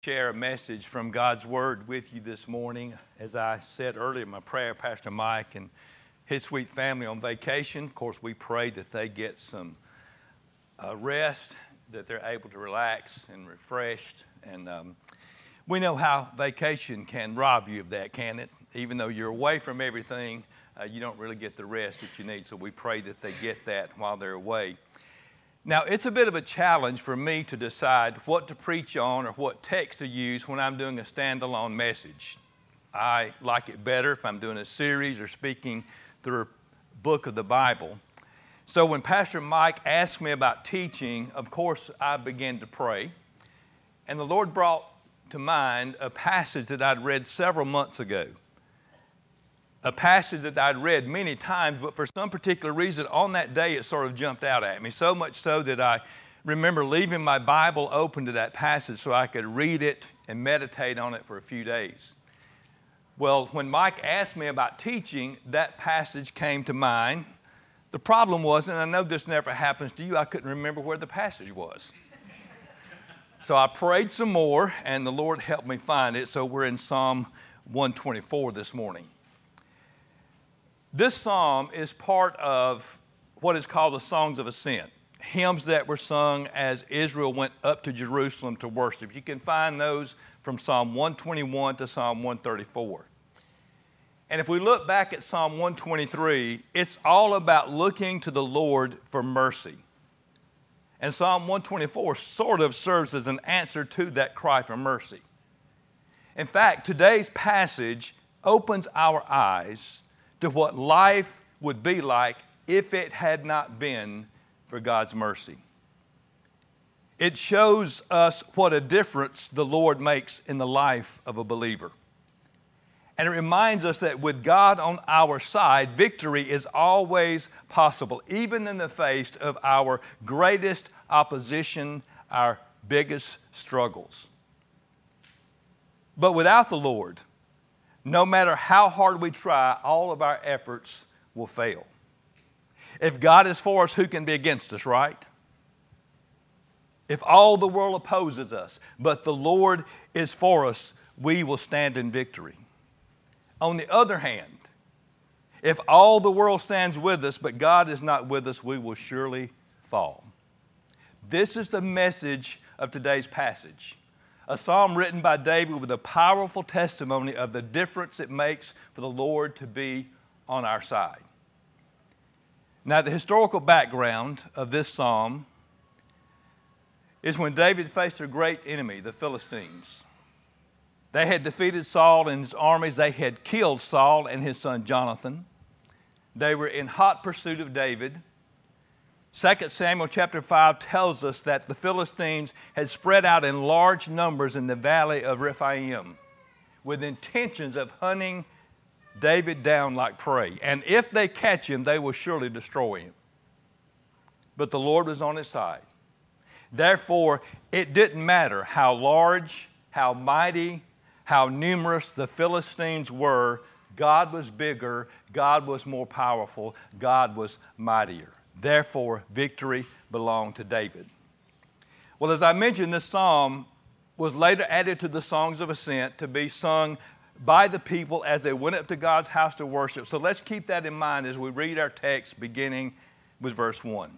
Share a message from God's Word with you this morning. As I said earlier in my prayer, Pastor Mike and his sweet family on vacation. Of course, we pray that they get some rest, that they're able to relax and refreshed. And we know how vacation can rob you of that, can it? Even though you're away from everything, you don't really get the rest that you need. So we pray that they get that while they're away. Now, it's a bit of a challenge for me to decide what to preach on or what text to use when I'm doing a standalone message. I like it better if I'm doing a series or speaking through a book of the Bible. So when Pastor Mike asked me about teaching, of course, I began to pray. And the Lord brought to mind a passage that I'd read several months ago. A passage that I'd read many times, but for some particular reason, on that day, it sort of jumped out at me. So much so that I remember leaving my Bible open to that passage so I could read it and meditate on it for a few days. Well, when Mike asked me about teaching, that passage came to mind. The problem was, and I know this never happens to you, I couldn't remember where the passage was. So I prayed some more, and the Lord helped me find it. So we're in Psalm 124 this morning. This psalm is part of what is called the Songs of Ascent, hymns that were sung as Israel went up to Jerusalem to worship. You can find those from Psalm 121 to Psalm 134. And if we look back at Psalm 123, it's all about looking to the Lord for mercy. And Psalm 124 sort of serves as an answer to that cry for mercy. In fact, today's passage opens our eyes to what life would be like if it had not been for God's mercy. It shows us what a difference the Lord makes in the life of a believer. And it reminds us that with God on our side, victory is always possible, even in the face of our greatest opposition, our biggest struggles. But without the Lord, no matter how hard we try, all of our efforts will fail. If God is for us, who can be against us, right? If all the world opposes us, but the Lord is for us, we will stand in victory. On the other hand, if all the world stands with us, but God is not with us, we will surely fall. This is the message of today's passage. A psalm written by David with a powerful testimony of the difference it makes for the Lord to be on our side. Now, the historical background of this psalm is when David faced a great enemy, the Philistines. They had defeated Saul and his armies. They had killed Saul and his son Jonathan. They were in hot pursuit of David. 2 Samuel chapter 5 tells us that the Philistines had spread out in large numbers in the valley of Rephaim with intentions of hunting David down like prey. And if they catch him, they will surely destroy him. But the Lord was on his side. Therefore, it didn't matter how large, how mighty, how numerous the Philistines were. God was bigger, God was more powerful, God was mightier. Therefore, victory belonged to David. Well, as I mentioned, this psalm was later added to the Songs of Ascent to be sung by the people as they went up to God's house to worship. So let's keep that in mind as we read our text beginning with verse 1.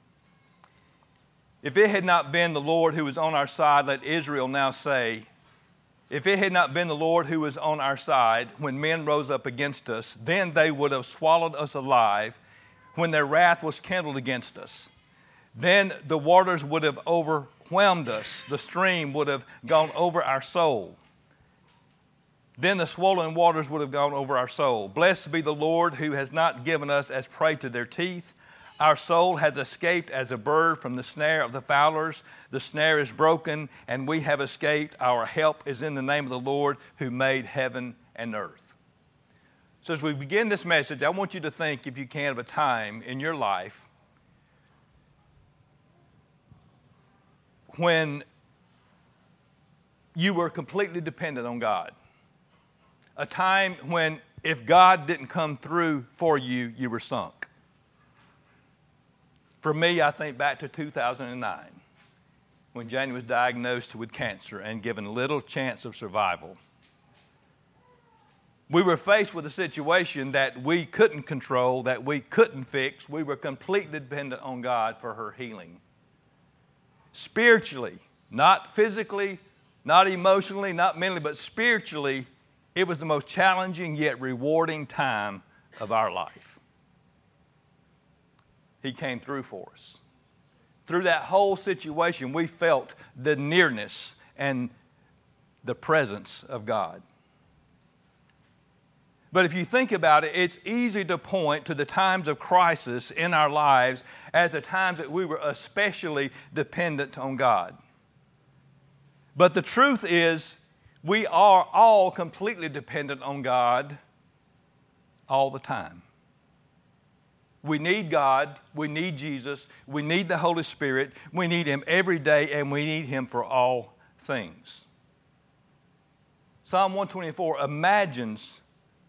If it had not been the Lord who was on our side, let Israel now say, if it had not been the Lord who was on our side when men rose up against us, then they would have swallowed us alive when their wrath was kindled against us. Then the waters would have overwhelmed us. The stream would have gone over our soul. Then the swollen waters would have gone over our soul. Blessed be the Lord who has not given us as prey to their teeth. Our soul has escaped as a bird from the snare of the fowlers. The snare is broken, and we have escaped. Our help is in the name of the Lord who made heaven and earth. So as we begin this message, I want you to think, if you can, of a time in your life when you were completely dependent on God. A time when if God didn't come through for you, you were sunk. For me, I think back to 2009. when Janie was diagnosed with cancer and given little chance of survival. We were faced with a situation that we couldn't control, that we couldn't fix. We were completely dependent on God for her healing. Spiritually, not physically, not emotionally, not mentally, but spiritually, it was the most challenging yet rewarding time of our life. He came through for us. Through that whole situation, we felt the nearness and the presence of God. But if you think about it, it's easy to point to the times of crisis in our lives as the times that we were especially dependent on God. But the truth is, we are all completely dependent on God all the time. We need God, we need Jesus, we need the Holy Spirit, we need Him every day, and we need Him for all things. Psalm 124 imagines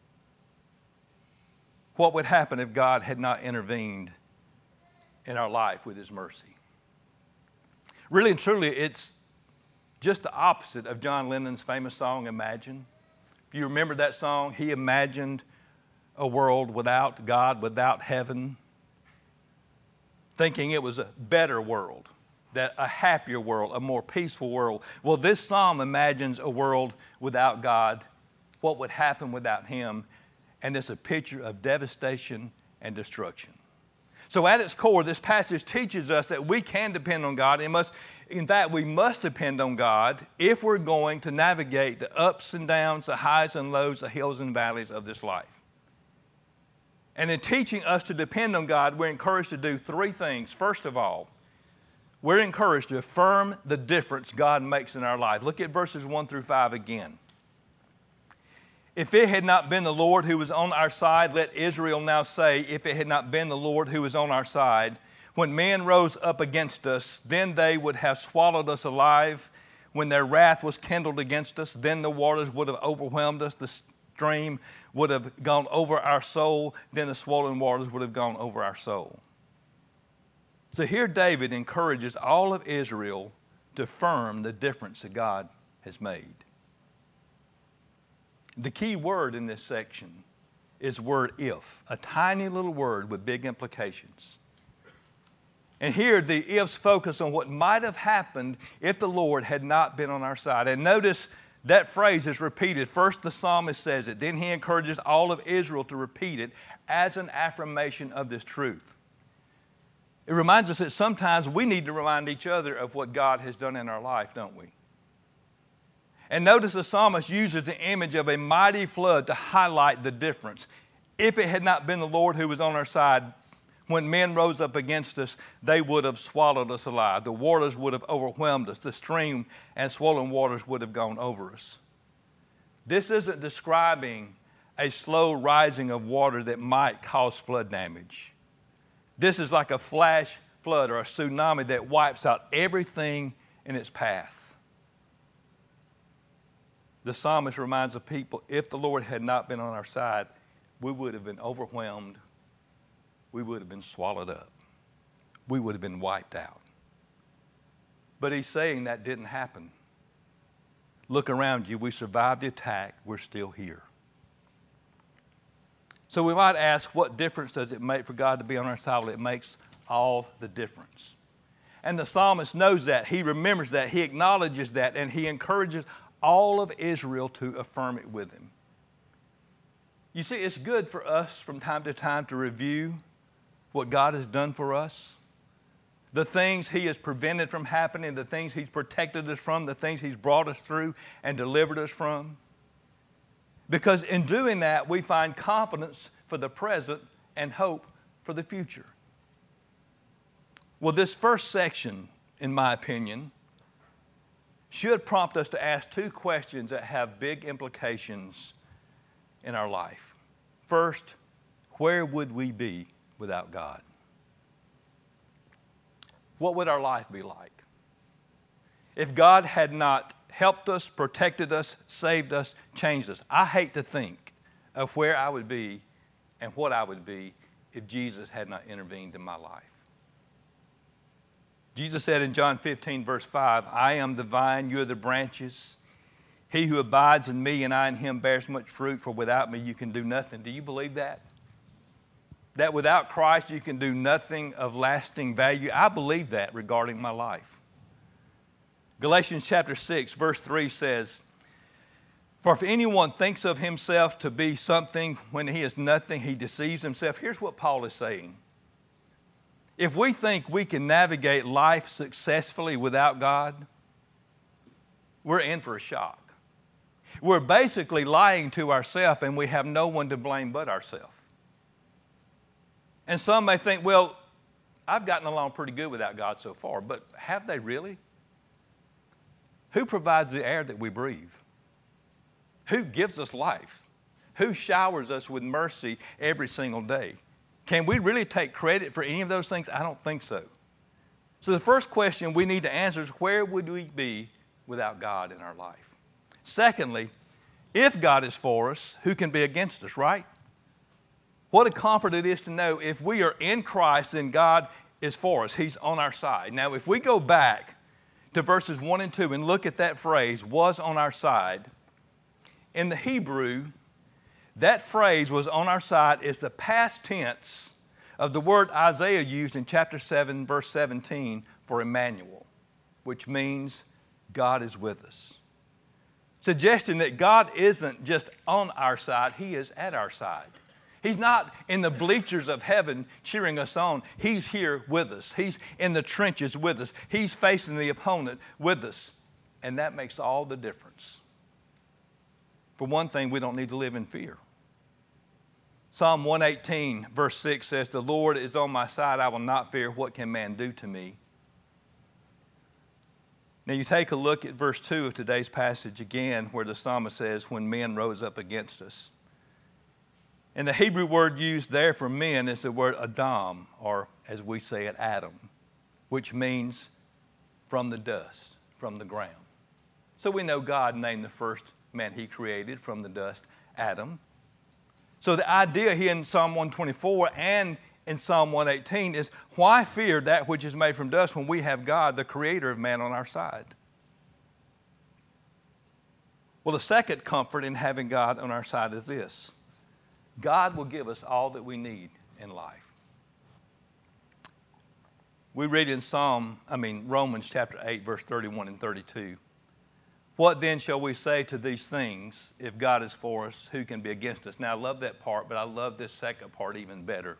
what would happen if God had not intervened in our life with His mercy. Really and truly, it's just the opposite of John Lennon's famous song, Imagine. If you remember that song, he imagined a world without God, without heaven, thinking it was a better world, that a happier world, a more peaceful world. Well, this psalm imagines a world without God, what would happen without Him, and it's a picture of devastation and destruction. So at its core, this passage teaches us that we can depend on God. In fact, we must depend on God if we're going to navigate the ups and downs, the highs and lows, the hills and valleys of this life. And in teaching us to depend on God, we're encouraged to do three things. First of all, we're encouraged to affirm the difference God makes in our life. Look at verses 1 through 5 again. If it had not been the Lord who was on our side, let Israel now say, if it had not been the Lord who was on our side, when men rose up against us, then they would have swallowed us alive. When their wrath was kindled against us, then the waters would have overwhelmed us. The stream would have gone over our soul. Then the swollen waters would have gone over our soul. So here David encourages all of Israel to affirm the difference that God has made. The key word in this section is word if, a tiny little word with big implications. And here the ifs focus on what might have happened if the Lord had not been on our side. And notice that phrase is repeated. First the psalmist says it, then he encourages all of Israel to repeat it as an affirmation of this truth. It reminds us that sometimes we need to remind each other of what God has done in our life, don't we? And notice the psalmist uses the image of a mighty flood to highlight the difference. If it had not been the Lord who was on our side, when men rose up against us, they would have swallowed us alive. The waters would have overwhelmed us. The stream and swollen waters would have gone over us. This isn't describing a slow rising of water that might cause flood damage. This is like a flash flood or a tsunami that wipes out everything in its path. The psalmist reminds the people, if the Lord had not been on our side, we would have been overwhelmed. We would have been swallowed up. We would have been wiped out. But he's saying that didn't happen. Look around you. We survived the attack. We're still here. So we might ask, what difference does it make for God to be on our side? Well, it makes all the difference. And the psalmist knows that. He remembers that. He acknowledges that. And he encourages all of Israel to affirm it with him. You see, it's good for us from time to time to review what God has done for us, the things He has prevented from happening, the things He's protected us from, the things He's brought us through and delivered us from. Because in doing that, we find confidence for the present and hope for the future. Well, this first section, in my opinion, should prompt us to ask two questions that have big implications in our life. First, where would we be without God? What would our life be like if God had not helped us, protected us, saved us, changed us? I hate to think of where I would be and what I would be if Jesus had not intervened in my life. Jesus said in John 15, verse 5, I am the vine, you are the branches. He who abides in me and I in him bears much fruit, for without me you can do nothing. Do you believe that? That without Christ you can do nothing of lasting value? I believe that regarding my life. Galatians chapter 6, verse 3 says, for if anyone thinks of himself to be something when he is nothing, he deceives himself. Here's what Paul is saying. If we think we can navigate life successfully without God, we're in for a shock. We're basically lying to ourselves, and we have no one to blame but ourselves. And some may think, well, I've gotten along pretty good without God so far, but have they really? Who provides the air that we breathe? Who gives us life? Who showers us with mercy every single day? Can we really take credit for any of those things? I don't think so. So the first question we need to answer is, where would we be without God in our life? Secondly, if God is for us, who can be against us, right? What a comfort it is to know if we are in Christ, then God is for us. He's on our side. Now, if we go back to verses 1 and 2 and look at that phrase, was on our side, in the Hebrew, that phrase, was on our side, is the past tense of the word Isaiah used in chapter 7, verse 17 for Emmanuel, which means God is with us. Suggesting that God isn't just on our side, He is at our side. He's not in the bleachers of heaven cheering us on. He's here with us. He's in the trenches with us. He's facing the opponent with us. And that makes all the difference. For one thing, we don't need to live in fear. Psalm 118, verse 6 says, the Lord is on my side. I will not fear. What can man do to me? Now you take a look at verse 2 of today's passage again, where the psalmist says, when men rose up against us. And the Hebrew word used there for men is the word Adam, or as we say it, Adam, which means from the dust, from the ground. So we know God named the first man He created from the dust, Adam. So the idea here in Psalm 124 and in Psalm 118 is, why fear that which is made from dust when we have God, the creator of man, on our side? Well, the second comfort in having God on our side is this. God will give us all that we need in life. We read in Romans chapter 8, verse 31 and 32. What then shall we say to these things? If God is for us, who can be against us? Now, I love that part, but I love this second part even better.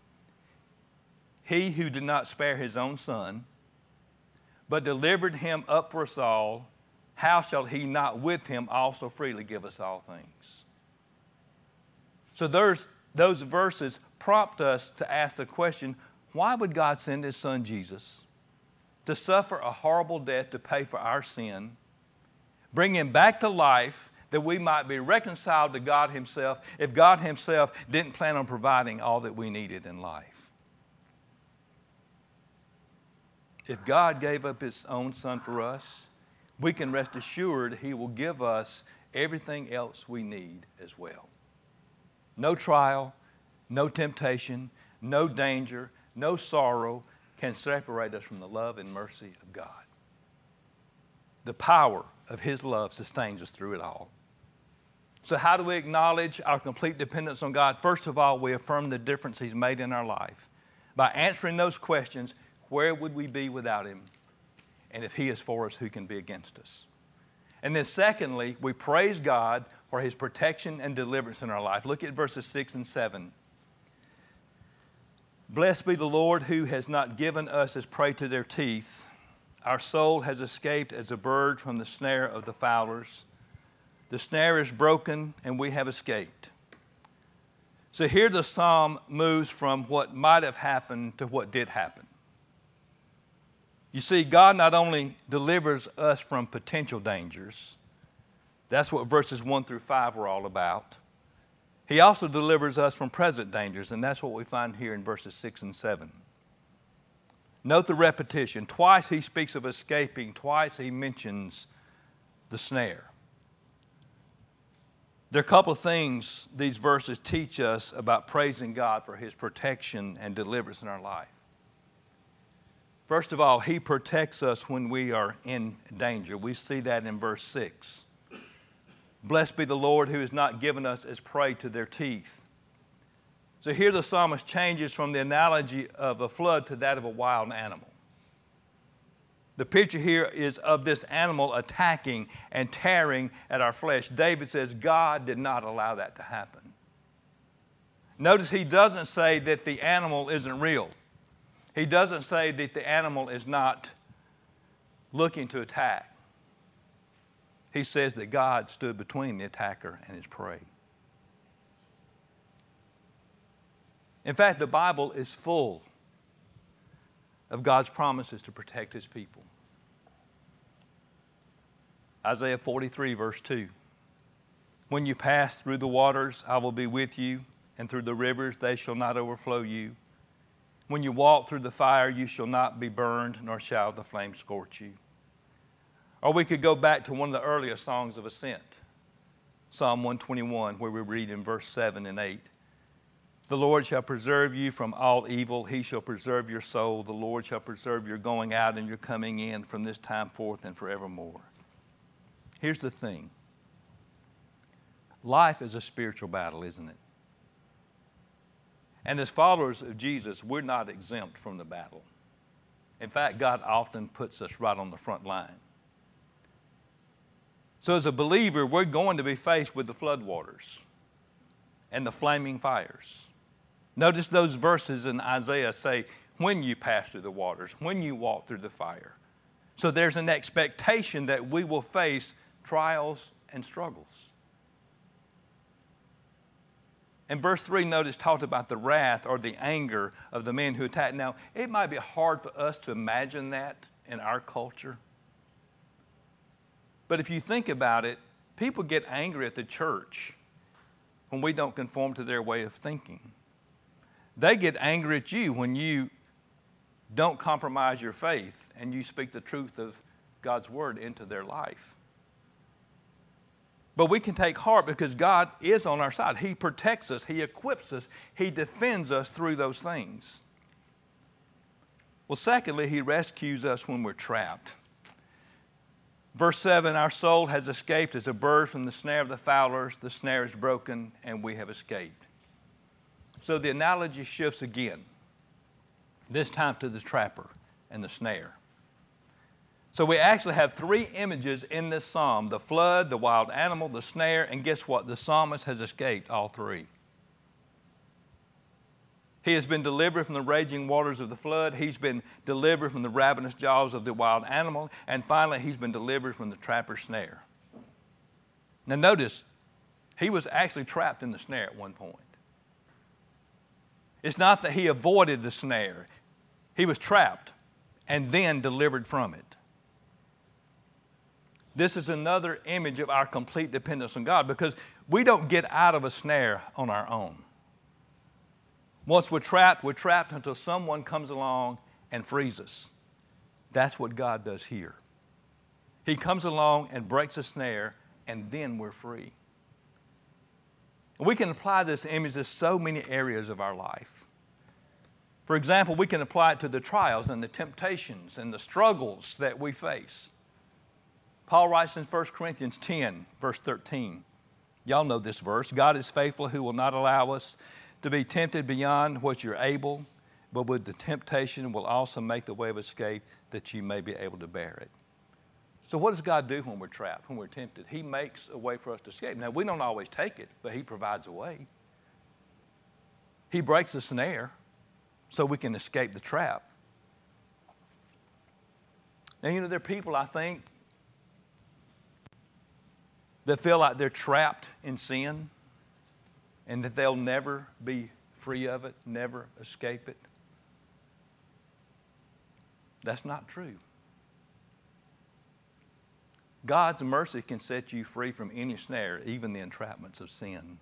He who did not spare His own Son, but delivered Him up for us all, how shall He not with Him also freely give us all things? So those verses prompt us to ask the question, why would God send His Son Jesus to suffer a horrible death to pay for our sin, bring Him back to life that we might be reconciled to God Himself if God Himself didn't plan on providing all that we needed in life? If God gave up His own Son for us, we can rest assured He will give us everything else we need as well. No trial, no temptation, no danger, no sorrow can separate us from the love and mercy of God. The power of His love sustains us through it all. So how do we acknowledge our complete dependence on God? First of all, we affirm the difference He's made in our life. By answering those questions, where would we be without Him? And if He is for us, who can be against us? And then secondly, we praise God for His protection and deliverance in our life. Look at verses 6 and 7. Blessed be the Lord who has not given us as prey to their teeth. Our soul has escaped as a bird from the snare of the fowlers. The snare is broken and we have escaped. So here the psalm moves from what might have happened to what did happen. You see, God not only delivers us from potential dangers, that's what verses 1 through 5 were all about. He also delivers us from present dangers, and that's what we find here in verses 6 and 7. Note the repetition. Twice he speaks of escaping. Twice he mentions the snare. There are a couple of things these verses teach us about praising God for His protection and deliverance in our life. First of all, he protects us when we are in danger. We see that in verse 6. Blessed be the Lord who has not given us as prey to their teeth. So here the psalmist changes from the analogy of a flood to that of a wild animal. The picture here is of this animal attacking and tearing at our flesh. David says God did not allow that to happen. Notice he doesn't say that the animal isn't real. He doesn't say that the animal is not looking to attack. He says that God stood between the attacker and his prey. In fact, the Bible is full of God's promises to protect his people. Isaiah 43, verse 2. When you pass through the waters, I will be with you, and through the rivers, they shall not overflow you. When you walk through the fire, you shall not be burned, nor shall the flame scorch you. Or we could go back to one of the earlier songs of ascent, Psalm 121, where we read in verse 7 and 8. The Lord shall preserve you from all evil. He shall preserve your soul. The Lord shall preserve your going out and your coming in from this time forth and forevermore. Here's the thing. Life is a spiritual battle, isn't it? And as followers of Jesus, we're not exempt from the battle. In fact, God often puts us right on the front line. So as a believer, we're going to be faced with the floodwaters and the flaming fires. Notice those verses in Isaiah say, when you pass through the waters, when you walk through the fire. So there's an expectation that we will face trials and struggles. And verse 3, notice, talked about the wrath or the anger of the men who attacked. Now, it might be hard for us to imagine that in our culture. But if you think about it, people get angry at the church when we don't conform to their way of thinking. They get angry at you when you don't compromise your faith and you speak the truth of God's word into their life. But we can take heart because God is on our side. He protects us. He equips us. He defends us through those things. Well, secondly, he rescues us when we're trapped. Verse 7, our soul has escaped as a bird from the snare of the fowlers. The snare is broken and we have escaped. So the analogy shifts again, this time to the trapper and the snare. So we actually have three images in this psalm: the flood, the wild animal, the snare, and guess what? The psalmist has escaped all three. He has been delivered from the raging waters of the flood. He's been delivered from the ravenous jaws of the wild animal. And finally, he's been delivered from the trapper's snare. Now notice, he was actually trapped in the snare at one point. It's not that he avoided the snare. He was trapped and then delivered from it. This is another image of our complete dependence on God, because we don't get out of a snare on our own. Once we're trapped until someone comes along and frees us. That's what God does here. He comes along and breaks a snare, and then we're free. We can apply this image to so many areas of our life. For example, we can apply it to the trials and the temptations and the struggles that we face. Paul writes in 1 Corinthians 10, verse 13. Y'all know this verse. God is faithful, who will not allow us to be tempted beyond what you're able, but with the temptation will also make the way of escape that you may be able to bear it. So what does God do when we're trapped, when we're tempted? He makes a way for us to escape. Now, we don't always take it, but He provides a way. He breaks the snare so we can escape the trap. Now, there are people, I think, that feel like they're trapped in sin and that they'll never be free of it, never escape it. That's not true. God's mercy can set you free from any snare, even the entrapments of sin.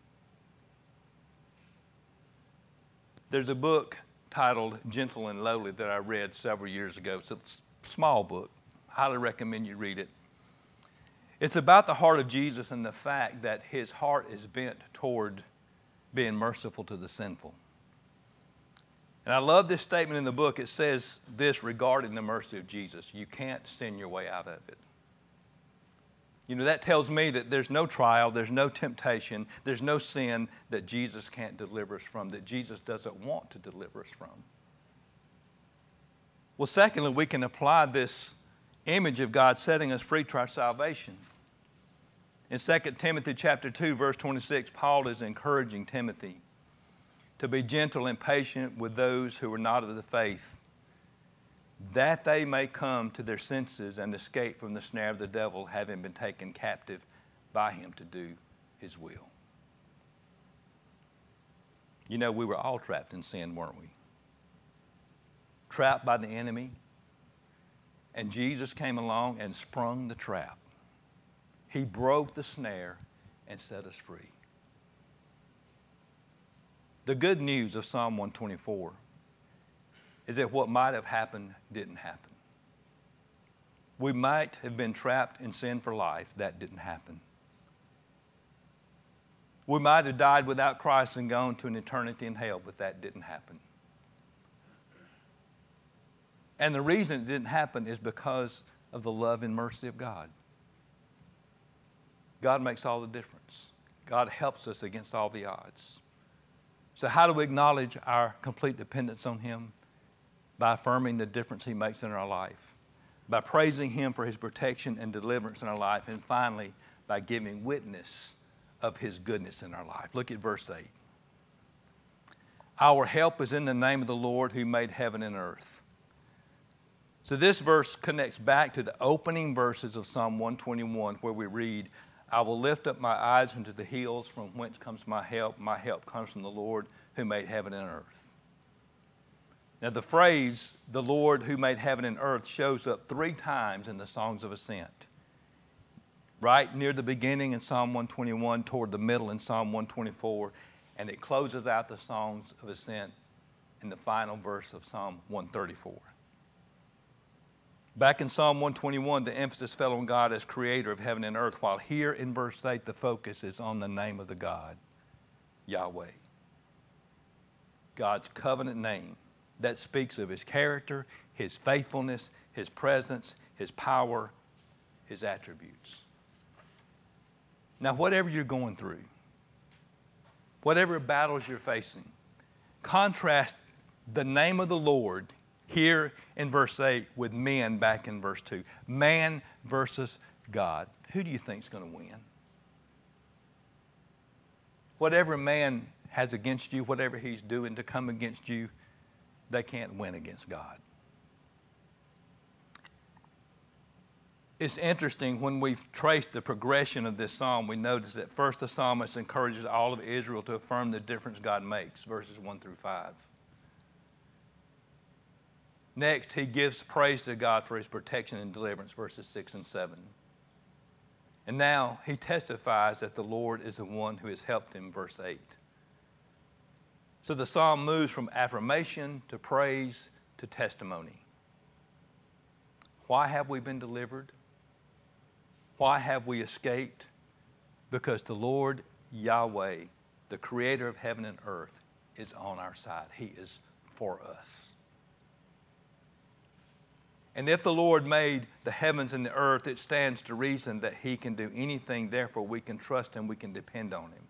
There's a book titled Gentle and Lowly that I read several years ago. It's a small book. Highly recommend you read it. It's about the heart of Jesus and the fact that His heart is bent toward being merciful to the sinful. And I love this statement in the book. It says this regarding the mercy of Jesus: you can't sin your way out of it. You know, that tells me that there's no trial, there's no temptation, there's no sin that Jesus can't deliver us from, that Jesus doesn't want to deliver us from. Well, secondly, we can apply this image of God setting us free to our salvation. In 2 Timothy chapter 2, verse 26, Paul is encouraging Timothy to be gentle and patient with those who are not of the faith, that they may come to their senses and escape from the snare of the devil, having been taken captive by him to do his will. You know, we were all trapped in sin, weren't we? Trapped by the enemy. And Jesus came along and sprung the trap. He broke the snare and set us free. The good news of Psalm 124 is that what might have happened didn't happen. We might have been trapped in sin for life. That didn't happen. We might have died without Christ and gone to an eternity in hell, but that didn't happen. And the reason it didn't happen is because of the love and mercy of God. God makes all the difference. God helps us against all the odds. So how do we acknowledge our complete dependence on Him? By affirming the difference He makes in our life, by praising Him for His protection and deliverance in our life, and finally, by giving witness of His goodness in our life. Look at verse 8. Our help is in the name of the Lord who made heaven and earth. So this verse connects back to the opening verses of Psalm 121, where we read, I will lift up my eyes into the hills, from whence comes my help. My help comes from the Lord who made heaven and earth. Now the phrase, the Lord who made heaven and earth, shows up 3 times in the Songs of Ascent. Right near the beginning in Psalm 121, toward the middle in Psalm 124, and it closes out the Songs of Ascent in the final verse of Psalm 134. Back in Psalm 121, the emphasis fell on God as creator of heaven and earth, while here in verse 8, the focus is on the name of the God, Yahweh. God's covenant name that speaks of His character, His faithfulness, His presence, His power, His attributes. Now, whatever you're going through, whatever battles you're facing, contrast the name of the Lord here in verse 8 with men back in verse 2. Man versus God. Who do you think is going to win? Whatever man has against you, whatever he's doing to come against you, they can't win against God. It's interesting, when we've traced the progression of this psalm, we notice that first the psalmist encourages all of Israel to affirm the difference God makes, verses 1 through 5. Next, he gives praise to God for His protection and deliverance, verses 6 and 7. And now he testifies that the Lord is the one who has helped him, verse 8. So the psalm moves from affirmation to praise to testimony. Why have we been delivered? Why have we escaped? Because the Lord Yahweh, the creator of heaven and earth, is on our side. He is for us. And if the Lord made the heavens and the earth, it stands to reason that He can do anything. Therefore, we can trust Him, we can depend on Him.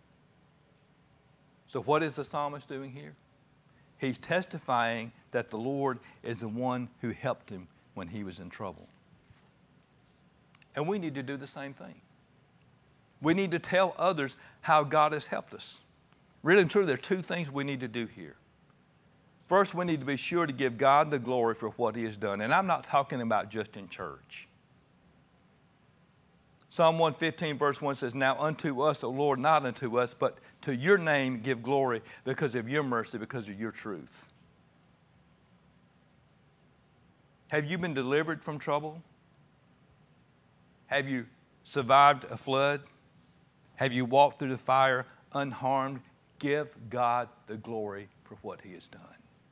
So what is the psalmist doing here? He's testifying that the Lord is the one who helped him when he was in trouble. And we need to do the same thing. We need to tell others how God has helped us. Really and truly, there are 2 things we need to do here. First, we need to be sure to give God the glory for what He has done. And I'm not talking about just in church. Psalm 115 verse 1 says, Now unto us, O Lord, not unto us, but to Your name give glory because of Your mercy, because of Your truth. Have you been delivered from trouble? Have you survived a flood? Have you walked through the fire unharmed? Give God the glory for what He has done.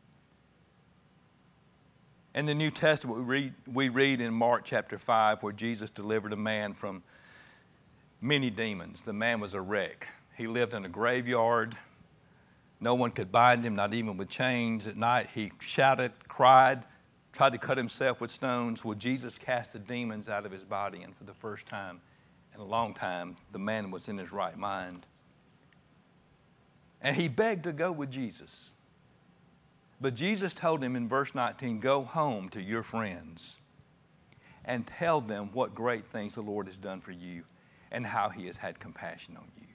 In the New Testament, we read in Mark chapter 5 where Jesus delivered a man from many demons. The man was a wreck. He lived in a graveyard. No one could bind him, not even with chains. At night he shouted, cried, tried to cut himself with stones. Well, Jesus cast the demons out of his body, and for the first time in a long time, the man was in his right mind. And he begged to go with Jesus. But Jesus told him in verse 19, go home to your friends and tell them what great things the Lord has done for you and how he has had compassion on you.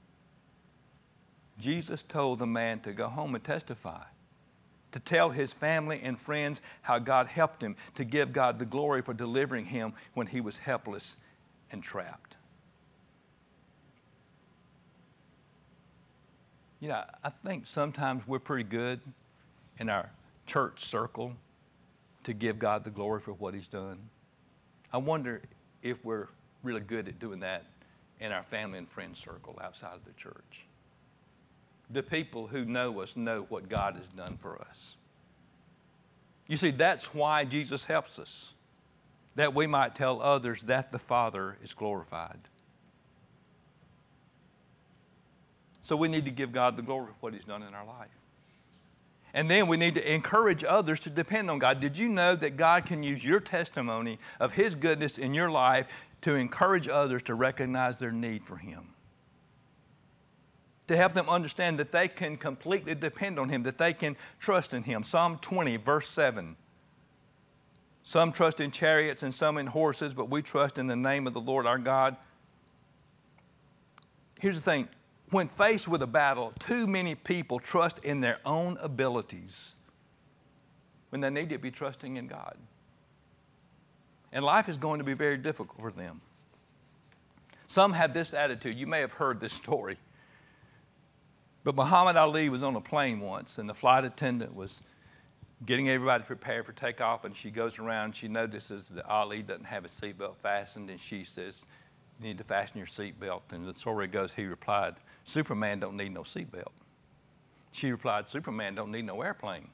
Jesus told the man to go home and testify, to tell his family and friends how God helped him, to give God the glory for delivering him when he was helpless and trapped. You know, I think sometimes we're pretty good in our church circle to give God the glory for what he's done. I wonder if we're really good at doing that in our family and friend circle outside of the church. The people who know us know what God has done for us. You see, that's why Jesus helps us, that we might tell others that the Father is glorified. So we need to give God the glory for what he's done in our life. And then we need to encourage others to depend on God. Did you know that God can use your testimony of his goodness in your life to encourage others to recognize their need for him? To help them understand that they can completely depend on him, that they can trust in him. Psalm 20, verse 7. Some trust in chariots and some in horses, but we trust in the name of the Lord our God. Here's the thing. When faced with a battle, too many people trust in their own abilities when they need to be trusting in God. And life is going to be very difficult for them. Some have this attitude. You may have heard this story. But Muhammad Ali was on a plane once, and the flight attendant was getting everybody prepared for takeoff, and she goes around, she notices that Ali doesn't have his seatbelt fastened, and she says, you need to fasten your seatbelt. And the story goes, he replied, Superman don't need no seatbelt. She replied, Superman don't need no airplane.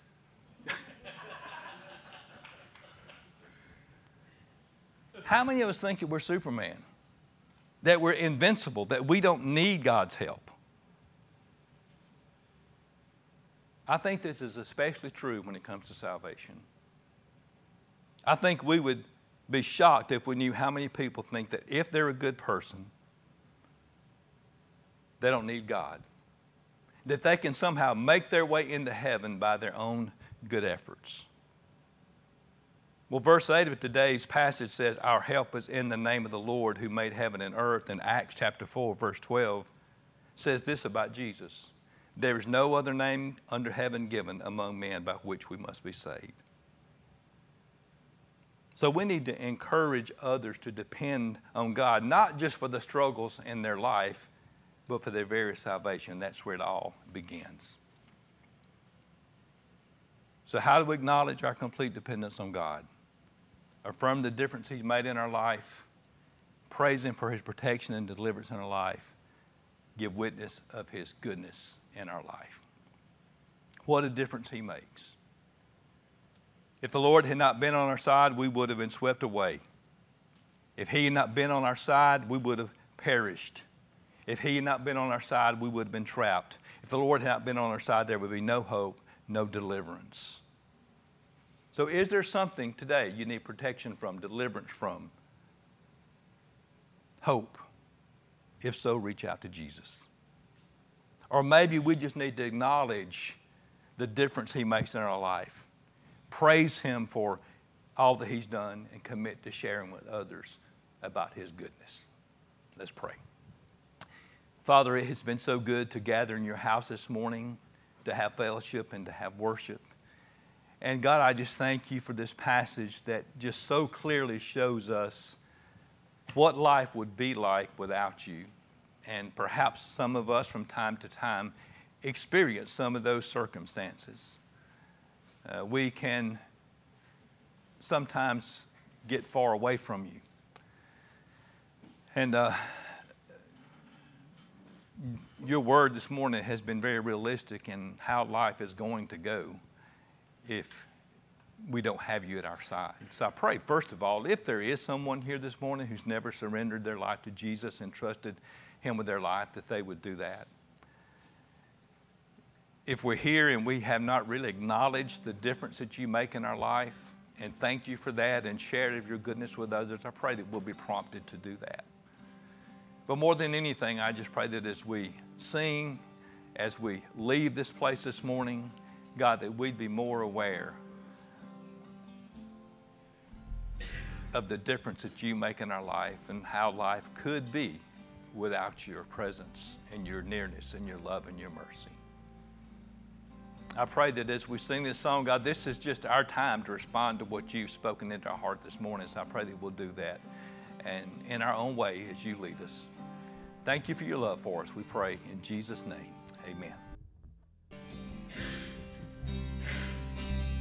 How many of us think that we're Superman? That we're invincible, that we don't need God's help? I think this is especially true when it comes to salvation. I think we would be shocked if we knew how many people think that if they're a good person, they don't need God. That they can somehow make their way into heaven by their own good efforts. Well, verse 8 of today's passage says, our help is in the name of the Lord who made heaven and earth. And Acts chapter 4, verse 12 says this about Jesus. There is no other name under heaven given among men by which we must be saved. So we need to encourage others to depend on God, not just for the struggles in their life, but for their very salvation. That's where it all begins. So how do we acknowledge our complete dependence on God? Affirm the difference he's made in our life. Praise him for his protection and deliverance in our life. Give witness of his goodness in our life. What a difference he makes. If the Lord had not been on our side, we would have been swept away. If he had not been on our side, we would have perished. If he had not been on our side, we would have been trapped. If the Lord had not been on our side, there would be no hope, no deliverance. So is there something today you need protection from, deliverance from? Hope. If so, reach out to Jesus. Or maybe we just need to acknowledge the difference he makes in our life. Praise him for all that he's done and commit to sharing with others about his goodness. Let's pray. Father, it has been so good to gather in your house this morning, to have fellowship and to have worship. And God, I just thank you for this passage that just so clearly shows us what life would be like without you. And perhaps some of us from time to time experience some of those circumstances. We can sometimes get far away from you. And your word this morning has been very realistic in how life is going to go if we don't have you at our side. So I pray, first of all, if there is someone here this morning who's never surrendered their life to Jesus and trusted him with their life, that they would do that. if we're here and we have not really acknowledged the difference that you make in our life, and thank you for that, and shared of your goodness with others, I pray that we'll be prompted to do that. But more than anything, I just pray that as we sing, as we leave this place this morning, God, that we'd be more aware of the difference that you make in our life and how life could be without your presence and your nearness and your love and your mercy. I pray that as we sing this song, God, this is just our time to respond to what you've spoken into our heart this morning. So I pray that we'll do that and in our own way as you lead us. Thank you for your love for us. We pray in Jesus' name. Amen.